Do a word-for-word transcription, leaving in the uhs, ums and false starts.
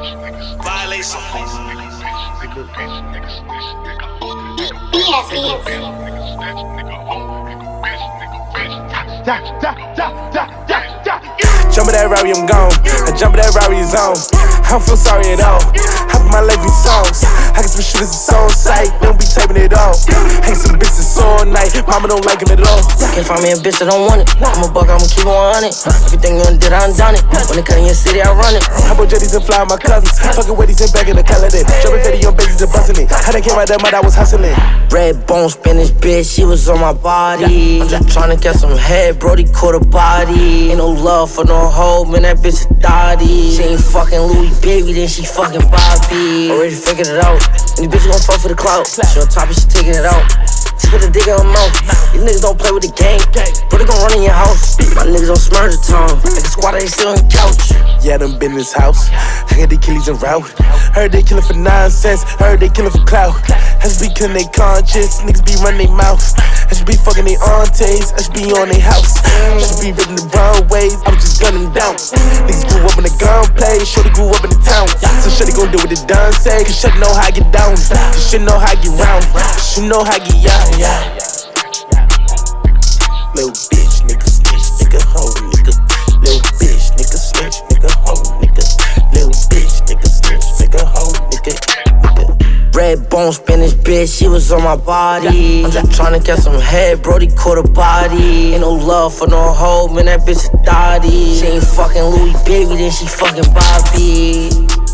Violation. Yes, yes. Jump that Rari, I'm gone. I jump that Rari is on. I don't feel sorry at all. I put my life in songs. I can spit shit as a song sight. Don't be taping it all. Hang some bitches all night. Mama don't like him at all. Can't find me a bitch that don't want it. I'm a buck, I'ma keep on running. Everything you done did, I done done it. When it come in your city, I run it. I bought jetties and fly with my cousins. Fucking weddies and back in the color then. Jumping fifty on bases and busting it. I done came out that mud, I was hustling. Red bone Spanish bitch, she was on my body. I'm just tryna get some head, Brody caught a body. Ain't no love for no hoe, man, that bitch a thotty. She ain't fucking Louis baby, then she fucking Bobby. Already figured it out, and these bitches gon' fuck for the clout. She on top and she taking it out. She put a dick in her mouth. These niggas don't play with the game. Brody gon' run in your house. My niggas don't smurge the tongue. Like the squad, they sit on the couch. Yeah, them been in his house. I got the Achilles en route. Heard they killin' for nonsense. Heard they killin' for clout. I should be killin' they conscience. Niggas be running their mouth. I should be fucking they aunties. I should be on their house. I should be ripping the wrong ways. I was just gunning them down. Niggas grew up in the gunplay. Shorty grew up in the town. So Shorty gon' do what the done say. Cause Shorty know how I get down. Cause she know how I get round. She know how I get young. Little bitch, nigga, snitch, nigga, hoe, nigga. Little bitch, nigga, snitch, nigga, hoe, nigga. Little bitch, nigga, snitch, nigga, hoe, nigga, nigga. Red bone Spanish bitch, she was on my body. I'm just tryna get some head, Brody caught a body. Ain't no love for no hoe, man, that bitch a thotty. She ain't fucking Louis baby, then she fucking Bobby.